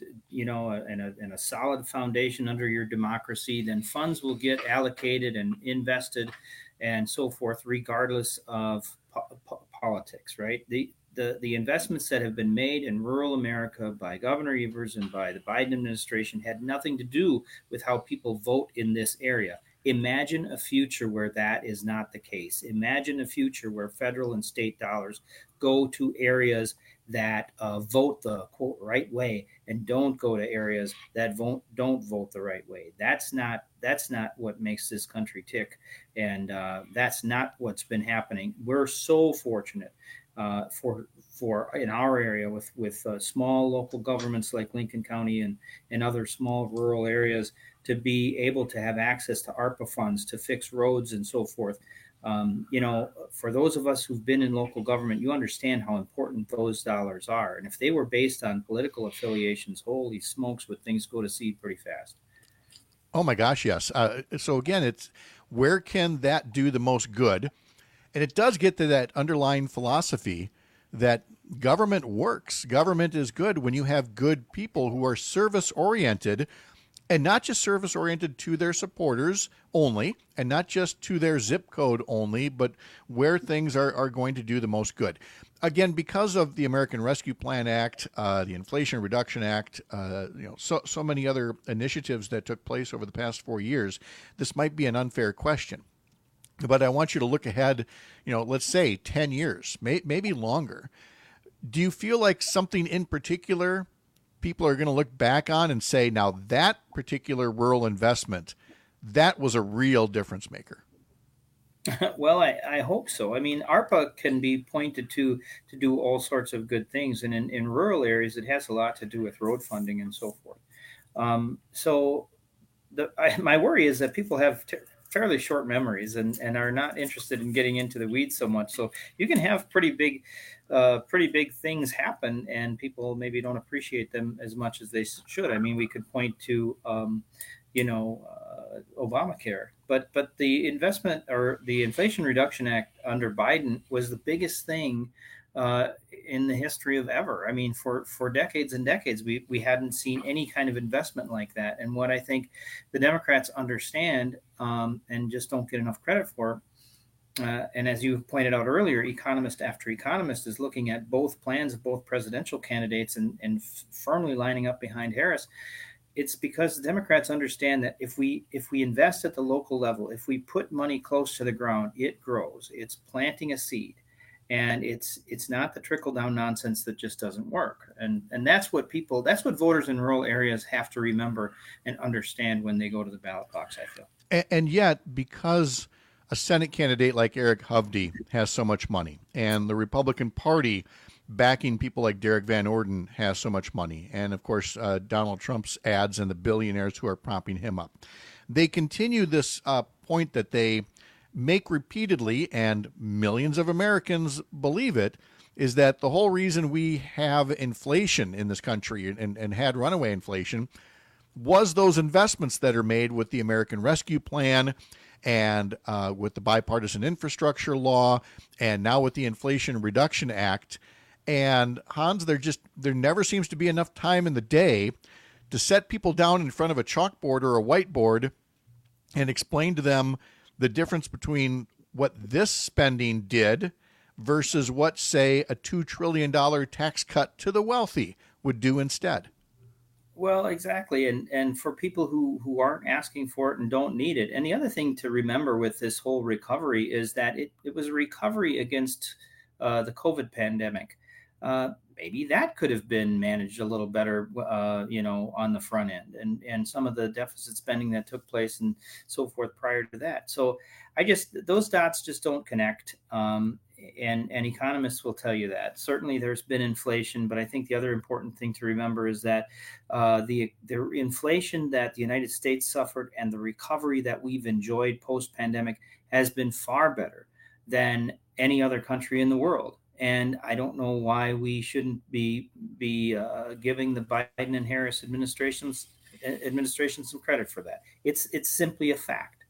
and a solid foundation under your democracy, then funds will get allocated and invested and so forth, regardless of politics, right? The investments that have been made in rural America by Governor Evers and by the Biden administration had nothing to do with how people vote in this area. Imagine a future where that is not the case. Imagine a future where federal and state dollars go to areas that vote the quote right way and don't go to areas that don't vote the right way. That's not what makes this country tick, and that's not what's been happening. We're so fortunate for in our area with small local governments like Lincoln County and other small rural areas to be able to have access to ARPA funds to fix roads and so forth. For those of us who've been in local government, you understand how important those dollars are. And if they were based on political affiliations, holy smokes, would things go to seed pretty fast. Oh my gosh, yes. So again, it's where can that do the most good? And it does get to that underlying philosophy that government works. Government is good when you have good people who are service-oriented, and not just service-oriented to their supporters only, and not just to their zip code only, but where things are going to do the most good. Again, because of the American Rescue Plan Act, the Inflation Reduction Act, so many other initiatives that took place over the past 4 years, this might be an unfair question. But I want you to look ahead, let's say 10 years, maybe longer. Do you feel like something in particular people are going to look back on and say, now that particular rural investment, that was a real difference maker? Well, I hope so. I mean, ARPA can be pointed to do all sorts of good things. And in rural areas, it has a lot to do with road funding and so forth. My worry is that people have fairly short memories and are not interested in getting into the weeds so much. So you can have pretty big things happen, and people maybe don't appreciate them as much as they should. I mean, we could point to, Obamacare, but the investment or the Inflation Reduction Act under Biden was the biggest thing in the history of ever. I mean, for decades and decades, we hadn't seen any kind of investment like that. And what I think the Democrats understand and just don't get enough credit for, and as you pointed out earlier, economist after economist is looking at both plans of both presidential candidates and firmly lining up behind Harris, It's because Democrats understand that if we invest at the local level, if we put money close to the ground, it grows. It's planting a seed, and it's not the trickle down nonsense that just doesn't work. And that's what voters in rural areas have to remember and understand when they go to the ballot box, I feel. And yet, because a Senate candidate like Eric Hovde has so much money, and the Republican Party backing people like Derek Van Orden has so much money, and of course Donald Trump's ads and the billionaires who are propping him up, they continue this point that they make repeatedly, and millions of Americans believe it, is that the whole reason we have inflation in this country and had runaway inflation was those investments that are made with the American Rescue Plan and with the bipartisan infrastructure law, and now with the Inflation Reduction Act. And Hans, there never seems to be enough time in the day to set people down in front of a chalkboard or a whiteboard and explain to them the difference between what this spending did versus what, say, a $2 trillion tax cut to the wealthy would do instead. Well, exactly. And for people who aren't asking for it and don't need it. And the other thing to remember with this whole recovery is that it was a recovery against the COVID pandemic. Maybe that could have been managed a little better, on the front end, and some of the deficit spending that took place and so forth prior to that. So those dots just don't connect. And economists will tell you that. Certainly there's been inflation, but I think the other important thing to remember is that the inflation that the United States suffered and the recovery that we've enjoyed post-pandemic has been far better than any other country in the world. And I don't know why we shouldn't be giving the Biden and Harris administration some credit for that. It's simply a fact.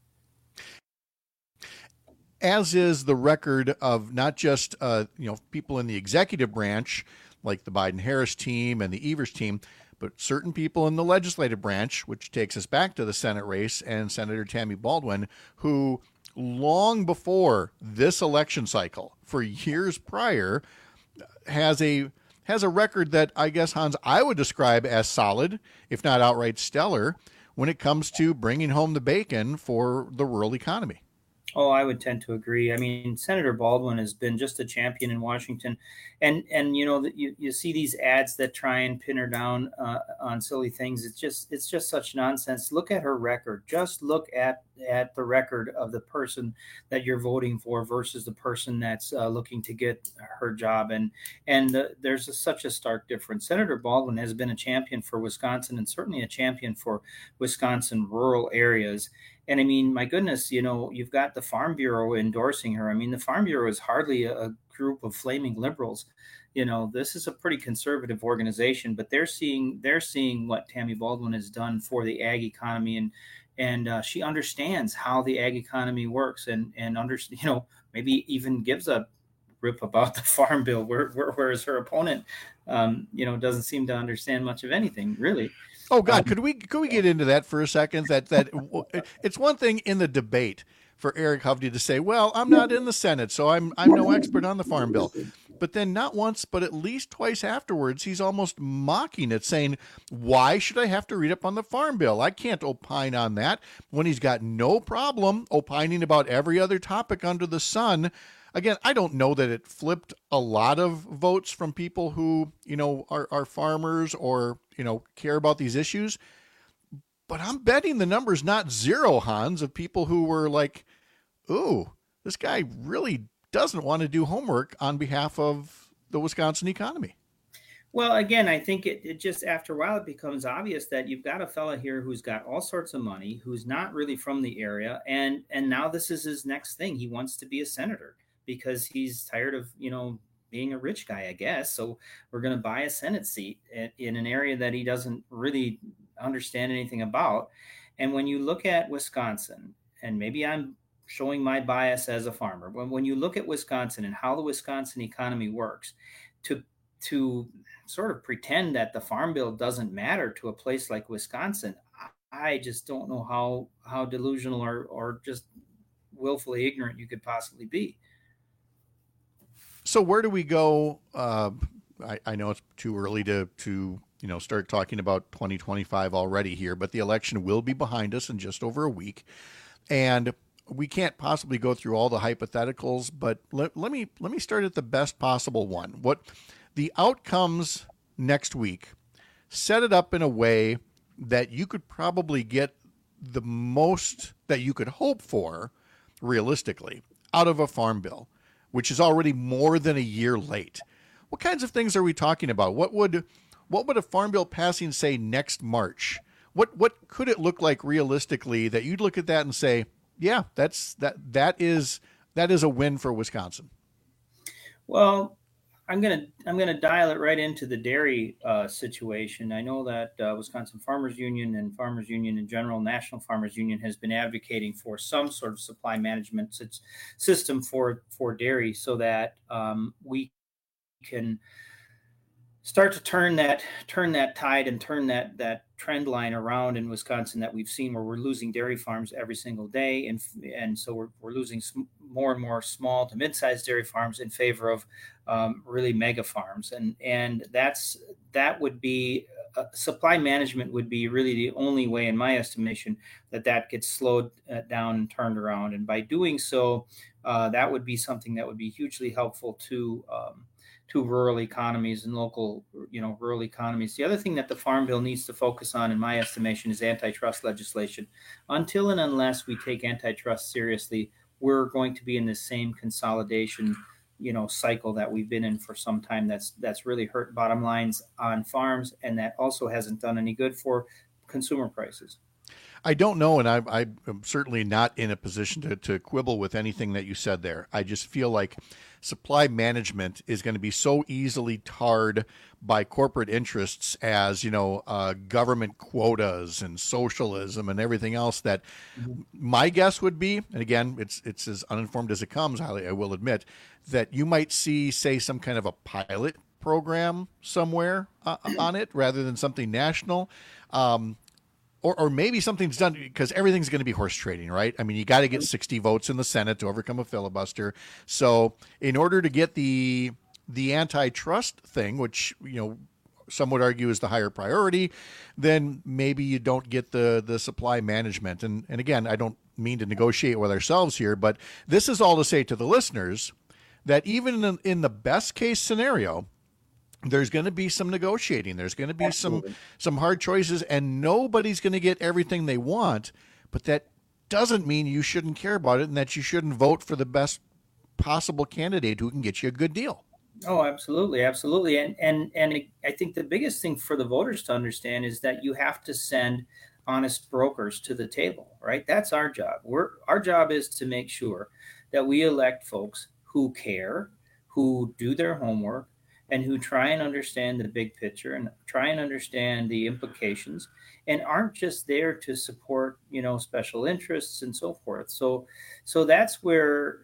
As is the record of not just people in the executive branch, like the Biden-Harris team and the Evers team, but certain people in the legislative branch, which takes us back to the Senate race and Senator Tammy Baldwin, who long before this election cycle, for years prior, has a record that I guess, Hans, I would describe as solid, if not outright stellar, when it comes to bringing home the bacon for the rural economy. Oh, I would tend to agree. I mean, Senator Baldwin has been just a champion in Washington, and you see these ads that try and pin her down on silly things. It's just such nonsense. Look at her record. Just look at the record of the person that you're voting for versus the person that's looking to get her job, and there's such a stark difference. Senator Baldwin has been a champion for Wisconsin and certainly a champion for Wisconsin rural areas. And I mean, my goodness, you've got the Farm Bureau endorsing her. I mean, the Farm Bureau is hardly a group of flaming liberals. This is a pretty conservative organization, but they're seeing what Tammy Baldwin has done for the ag economy, and she understands how the ag economy works, and maybe even gives a rip about the Farm Bill, whereas her opponent, doesn't seem to understand much of anything, really. Oh God, could we get into that for a second? That it's one thing in the debate for Eric Hovde to say, "Well, I'm not in the Senate, so I'm no expert on the Farm Bill," but then not once, but at least twice afterwards, he's almost mocking it, saying, "Why should I have to read up on the Farm Bill? I can't opine on that," when he's got no problem opining about every other topic under the sun. Again, I don't know that it flipped a lot of votes from people who, are farmers or, care about these issues. But I'm betting the number's not zero, Hans, of people who were like, ooh, this guy really doesn't want to do homework on behalf of the Wisconsin economy. Well, again, I think it just, after a while, it becomes obvious that you've got a fella here who's got all sorts of money, who's not really from the area. And now this is his next thing. He wants to be a senator, because he's tired of, being a rich guy, I guess. So we're going to buy a Senate seat in an area that he doesn't really understand anything about. And when you look at Wisconsin, and maybe I'm showing my bias as a farmer, but when you look at Wisconsin and how the Wisconsin economy works, to sort of pretend that the Farm Bill doesn't matter to a place like Wisconsin, I just don't know how delusional or just willfully ignorant you could possibly be. So where do we go? I know it's too early to start talking about 2025 already here, but the election will be behind us in just over a week. And we can't possibly go through all the hypotheticals, but let me start at the best possible one. What the outcomes next week, set it up in a way that you could probably get the most that you could hope for realistically out of a farm bill, which is already more than a year late. What kinds of things are we talking about? What would a farm bill passing say next March? What could it look like realistically that you'd look at that and say, yeah, that is a win for Wisconsin? Well, I'm gonna dial it right into the dairy situation. I know that Wisconsin Farmers Union and Farmers Union in general, National Farmers Union, has been advocating for some sort of supply management system for dairy, so that we can start to turn that tide and turn that trend line around in Wisconsin that we've seen, where we're losing dairy farms every single day, and so we're losing more and more small to mid-sized dairy farms in favor of really mega farms, and that would be supply management would be really the only way, in my estimation, that gets slowed down and turned around. And by doing so, that would be something that would be hugely helpful to rural economies and local, rural economies. The other thing that the Farm Bill needs to focus on, in my estimation, is antitrust legislation. Until and unless we take antitrust seriously, we're going to be in the same consolidation, cycle that we've been in for some time. That's really hurt bottom lines on farms, and that also hasn't done any good for consumer prices. I don't know, and I'm certainly not in a position to quibble with anything that you said there. I just feel like supply management is going to be so easily tarred by corporate interests as, government quotas and socialism and everything else, that my guess would be, and again, it's as uninformed as it comes, I will admit, that you might see, say, some kind of a pilot program somewhere on it rather than something national. Or maybe something's done, because everything's going to be horse trading, right? I mean, you got to get 60 votes in the Senate to overcome a filibuster. So in order to get the antitrust thing, which, some would argue is the higher priority, then maybe you don't get the supply management. And again, I don't mean to negotiate with ourselves here, but this is all to say to the listeners that even in the best case scenario, there's going to be some negotiating. There's going to be some hard choices, and nobody's going to get everything they want. But that doesn't mean you shouldn't care about it, and that you shouldn't vote for the best possible candidate who can get you a good deal. Oh, absolutely, absolutely. And I think the biggest thing for the voters to understand is that you have to send honest brokers to the table, right? That's our job. Our job is to make sure that we elect folks who care, who do their homework, and who try and understand the big picture and try and understand the implications, and aren't just there to support, special interests and so forth. So that's where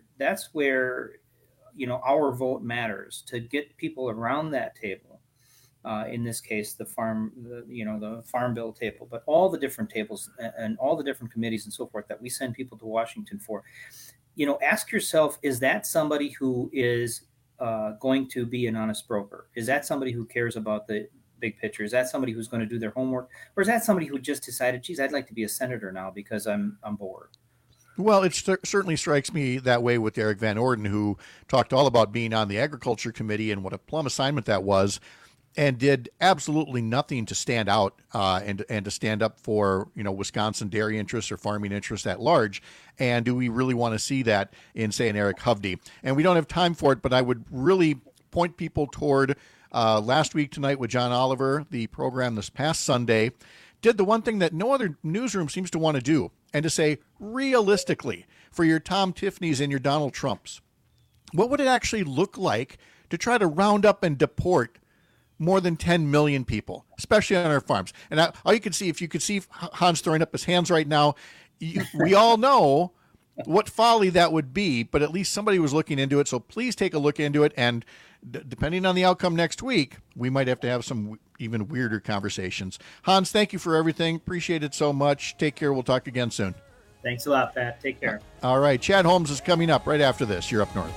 our vote matters, to get people around that table. In this case, the Farm Bill table, but all the different tables and all the different committees and so forth that we send people to Washington for. Ask yourself, is that somebody who is going to be an honest broker? Is that somebody who cares about the big picture? Is that somebody who's going to do their homework? Or is that somebody who just decided, geez, I'd like to be a senator now because I'm bored? Well, it certainly strikes me that way with Eric Van Orden, who talked all about being on the Agriculture Committee and what a plum assignment that was, and did absolutely nothing to stand out and to stand up for, Wisconsin dairy interests or farming interests at large. And do we really want to see that in, say, an Eric Hovde? And we don't have time for it, but I would really point people toward Last Week Tonight with John Oliver, the program this past Sunday, did the one thing that no other newsroom seems to want to do, and to say, realistically, for your Tom Tiffany's and your Donald Trumps, what would it actually look like to try to round up and deport more than 10 million people, especially on our farms? And all you can see, if you could see Hans throwing up his hands right now, we all know what folly that would be, but at least somebody was looking into it. So please take a look into it. And depending on the outcome next week, we might have to have some even weirder conversations. Hans, thank you for everything. Appreciate it so much. Take care. We'll talk again soon. Thanks a lot, Pat. Take care. All right. Chad Holmes is coming up right after this. You're Up North.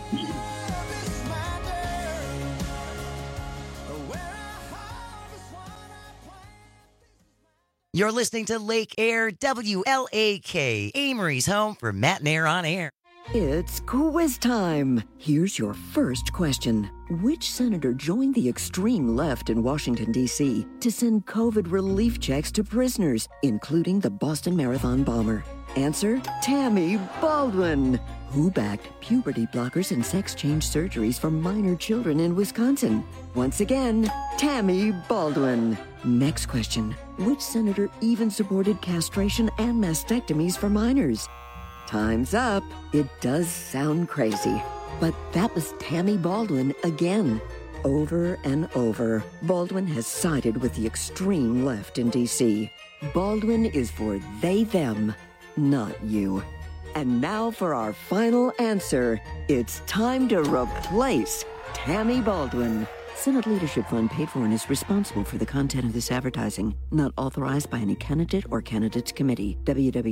You're listening to Lake Air WLAK, Amory's home for Matt and Air on Air. It's quiz time. Here's your first question. Which senator joined the extreme left in Washington, D.C. to send COVID relief checks to prisoners, including the Boston Marathon bomber? Answer, Tammy Baldwin. Who backed puberty blockers and sex change surgeries for minor children in Wisconsin? Once again, Tammy Baldwin. Next question. Which senator even supported castration and mastectomies for minors? Time's up. It does sound crazy, but that was Tammy Baldwin again. Over and over, Baldwin has sided with the extreme left in D.C. Baldwin is for they, them, not you. And now for our final answer. It's time to replace Tammy Baldwin. Senate Leadership Fund paid for and is responsible for the content of this advertising. Not authorized by any candidate or candidates committee.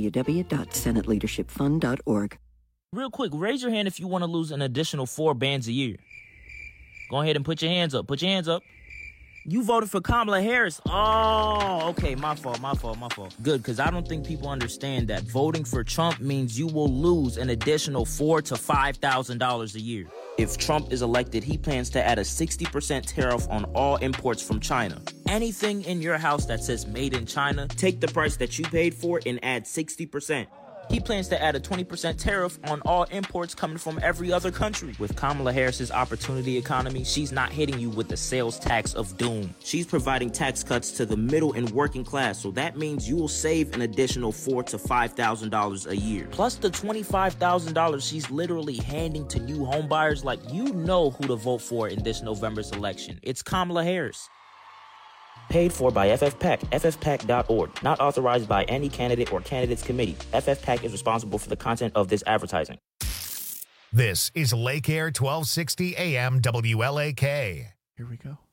www.senateleadershipfund.org. Real quick, raise your hand if you want to lose an additional 4 bands a year. Go ahead and put your hands up. Put your hands up. You voted for Kamala Harris. Oh, okay. My fault. Good, because I don't think people understand that voting for Trump means you will lose an additional $4,000 to $5,000 a year. If Trump is elected, he plans to add a 60% tariff on all imports from China. Anything in your house that says made in China, take the price that you paid for and add 60%. He plans to add a 20% tariff on all imports coming from every other country. With Kamala Harris's opportunity economy, she's not hitting you with the sales tax of doom. She's providing tax cuts to the middle and working class, so that means you will save an additional $4,000 to $5,000 a year. Plus the $25,000 she's literally handing to new homebuyers. Like, you know who to vote for in this November's election. It's Kamala Harris. Paid for by FFPAC, ffpac.org. Not authorized by any candidate or candidates committee. FFPAC is responsible for the content of this advertising. This is Lake Air 1260 AM WLAK. Here we go.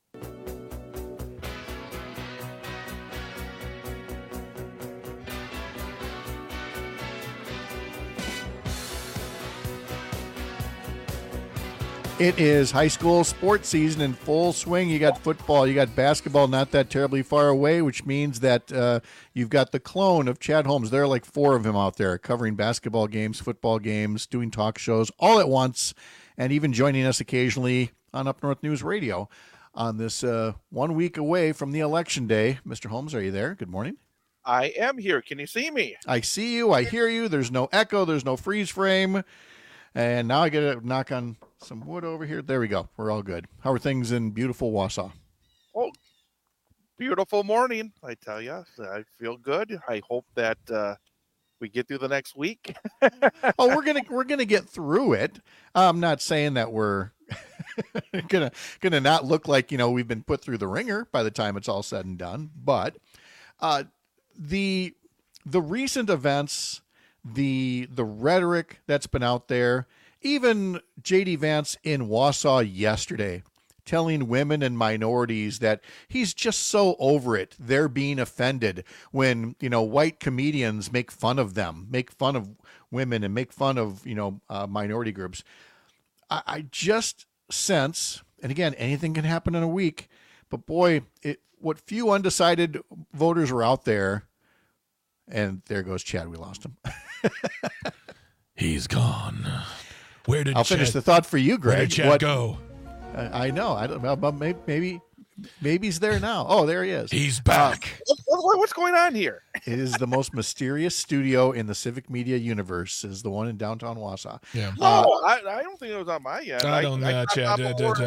It is high school sports season in full swing. You got football, you got basketball not that terribly far away, which means that you've got the clone of Chad Holmes. There are like 4 of him out there covering basketball games, football games, doing talk shows all at once, and even joining us occasionally on Up North News Radio on this 1 week away from the election day. Mr. Holmes, are you there? Good morning. I am here. Can you see me? I see you. I hear you. There's no echo. There's no freeze frame. And now I get to knock on some wood over here. There we go. We're all good. How are things in beautiful Wausau? Oh, beautiful morning, I tell you. I feel good. I hope that we get through the next week. Oh, we're gonna get through it. I'm not saying that we're gonna not look like, you know, we've been put through the ringer by the time it's all said and done. But the recent events, the rhetoric that's been out there, even J.D. Vance in Wausau yesterday telling women and minorities that he's just so over it. They're being offended when, you know, white comedians make fun of them, make fun of women and make fun of, you know, minority groups. I just sense, and again, anything can happen in a week, but boy, what few undecided voters were out there, and there goes Chad. We lost him. He's gone. Where did I'll finish the thought for you, Greg. Where did Chad go? I know. I don't know. But maybe he's there now. Oh, there he is. He's back. What's going on here? It is the most mysterious studio in the Civic Media universe. Is the one in downtown Wausau. Yeah. No, I don't think it was on my end. I don't know, Chad. I'm more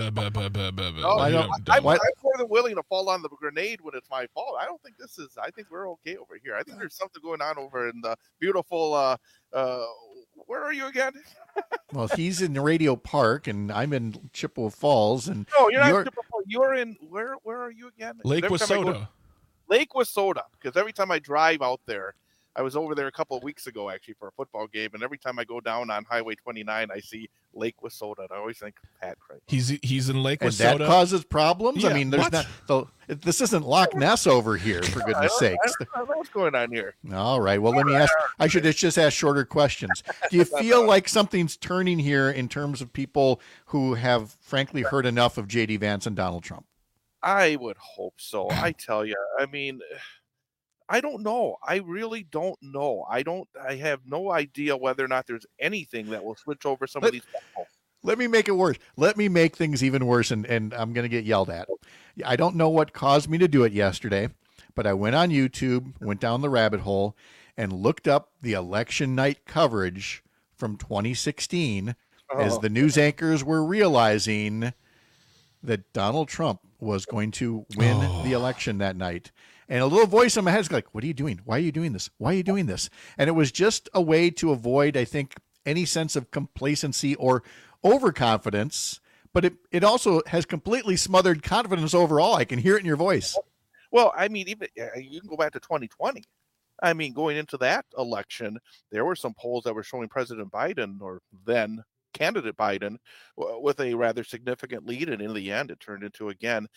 than willing to fall on the grenade when it's my fault. I don't think this is. I think we're okay over here. I think there's something going on over in the beautiful. Where are you again? Well, he's in Radio Park, and I'm in Chippewa Falls. And no, you're not in Chippewa Falls. You're in where are you again? Lake Wissota. Lake Wissota. Because every time I drive out there, I was over there a couple of weeks ago actually for a football game, and every time I go down on Highway 29, I see Lake Wissota. And I always think Pat Craig. He's in Lake and Wissota. That causes problems. Yeah, I mean, there's this isn't Loch Ness over here, for goodness sakes. I don't know what's going on here. All right. Well, let me ask. I should just ask shorter questions. Do you feel like something's turning here in terms of people who have, frankly, heard enough of J.D. Vance and Donald Trump? I would hope so. I tell you. I mean, I don't know. I really don't know. I have no idea whether or not there's anything that will switch over some of these people. Let me make it worse. Let me make things even worse, and I'm going to get yelled at. I don't know what caused me to do it yesterday, but I went on YouTube, went down the rabbit hole, and looked up the election night coverage from 2016 as the news anchors were realizing that Donald Trump was going to win the election that night. And a little voice in my head is like, what are you doing? Why are you doing this? Why are you doing this? And it was just a way to avoid, I think, any sense of complacency or overconfidence, but it also has completely smothered confidence overall. I can hear it in your voice. Well, I mean, even you can go back to 2020. I mean, going into that election, there were some polls that were showing President Biden, or then candidate Biden, with a rather significant lead, and in the end, it turned into, again,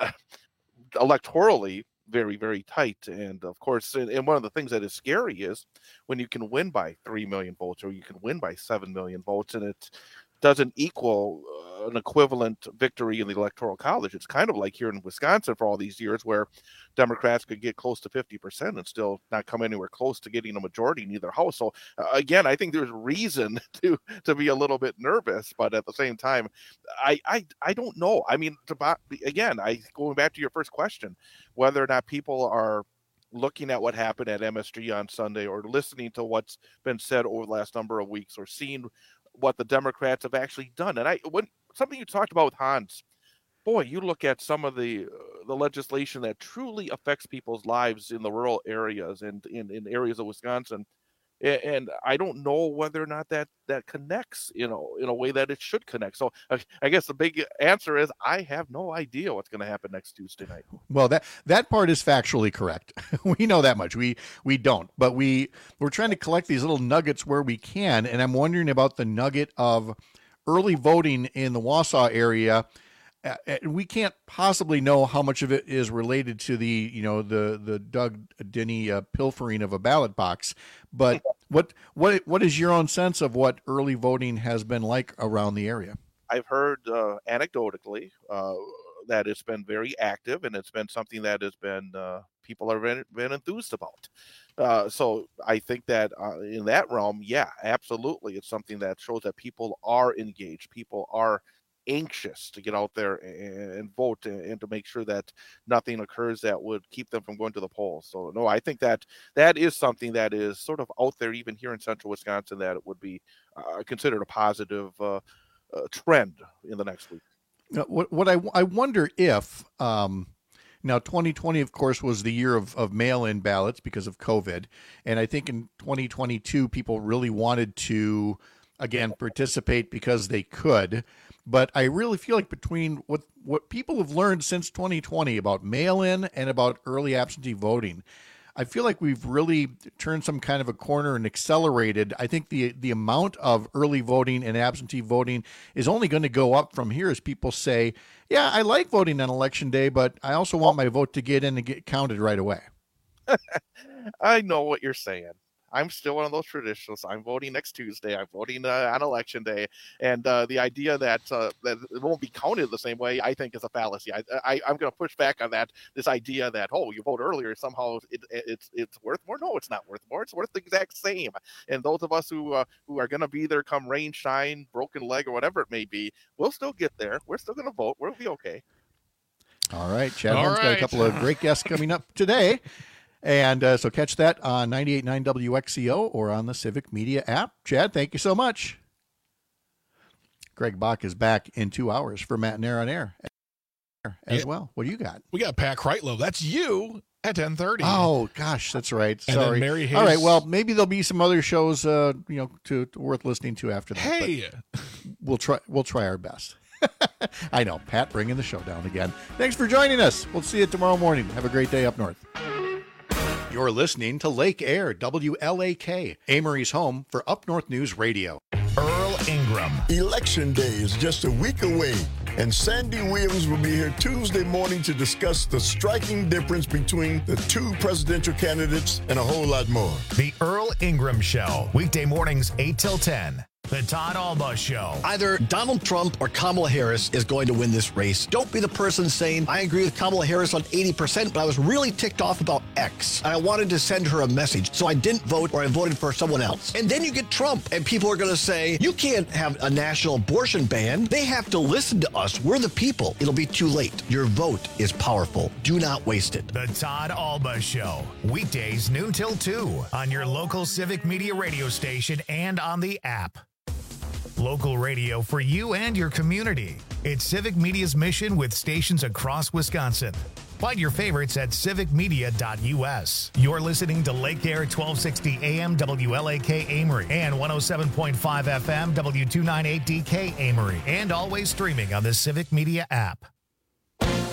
electorally very, very tight. And of course, and one of the things that is scary is when you can win by 3 million votes, or you can win by 7 million votes, and it doesn't equal an equivalent victory in the Electoral College. It's kind of like here in Wisconsin for all these years, where Democrats could get close to 50% and still not come anywhere close to getting a majority in either house. So again, I think there's reason to be a little bit nervous, but at the same time, I don't know. I mean, again, going back to your first question, whether or not people are looking at what happened at MSG on Sunday, or listening to what's been said over the last number of weeks, or seeing what the Democrats have actually done. And something you talked about with Hans, boy, you look at some of the legislation that truly affects people's lives in the rural areas and in areas of Wisconsin. And I don't know whether or not that connects, in a way that it should connect. So I guess the big answer is I have no idea what's going to happen next Tuesday night. Well, that part is factually correct. We know that much. We don't, but we're trying to collect these little nuggets where we can. And I'm wondering about the nugget of early voting in the Wausau area. We can't possibly know how much of it is related to the Doug Denny pilfering of a ballot box. But what is your own sense of what early voting has been like around the area? I've heard anecdotally that it's been very active, and it's been something that has been people have been enthused about. So I think that in that realm, yeah, absolutely, it's something that shows that people are engaged. People are anxious to get out there and vote, and to make sure that nothing occurs that would keep them from going to the polls. So no, I think that is something that is sort of out there, even here in central Wisconsin, that it would be considered a positive trend in the next week. What I wonder if now 2020, of course, was the year of mail-in ballots because of COVID, and I think in 2022 people really wanted to again participate because they could. But I really feel like between what people have learned since 2020 about mail-in and about early absentee voting, I feel like we've really turned some kind of a corner and accelerated. I think the amount of early voting and absentee voting is only going to go up from here as people say, yeah, I like voting on Election Day, but I also want my vote to get in and get counted right away. I know what you're saying. I'm still one of those traditionalists. I'm voting next Tuesday. I'm voting on Election Day. And the idea that it won't be counted the same way, I think, is a fallacy. I'm going to push back on that. This idea that, you vote earlier, somehow it's worth more. No, it's not worth more. It's worth the exact same. And those of us who are going to be there come rain, shine, broken leg, or whatever it may be, we'll still get there. We're still going to vote. We'll be okay. All right. Chad Holmes got a couple of great guests coming up today. And so catch that on 98.9 WXCO or on the Civic Media app. Chad, thank you so much. Greg Bach is back in 2 hours for Matt Nair on Air as well. What do you got? We got Pat Kreitlow. That's you at 10:30. Oh, gosh, that's right. And Sorry. Mary Hayes. All right, well, maybe there'll be some other shows to worth listening to after that. Hey. We'll try our best. I know, Pat bringing the show down again. Thanks for joining us. We'll see you tomorrow morning. Have a great day up north. You're listening to Lake Air, WLAK, Amory's home for Up North News Radio. Earl Ingram. Election Day is just a week away, and Sandy Williams will be here Tuesday morning to discuss the striking difference between the two presidential candidates and a whole lot more. The Earl Ingram Show, weekday mornings 8 till 10. The Todd Alba Show. Either Donald Trump or Kamala Harris is going to win this race. Don't be the person saying, I agree with Kamala Harris on 80%, but I was really ticked off about X. And I wanted to send her a message, so I didn't vote or I voted for someone else. And then you get Trump, and people are going to say, you can't have a national abortion ban. They have to listen to us. We're the people. It'll be too late. Your vote is powerful. Do not waste it. The Todd Alba Show. Weekdays noon till 2 on your local Civic Media radio station and on the app. Local radio for you and your community. It's Civic Media's mission with stations across Wisconsin. Find your favorites at civicmedia.us. You're listening to Lake Air 1260 AM WLAK Amory and 107.5 FM W298DK Amory, and always streaming on the Civic Media app.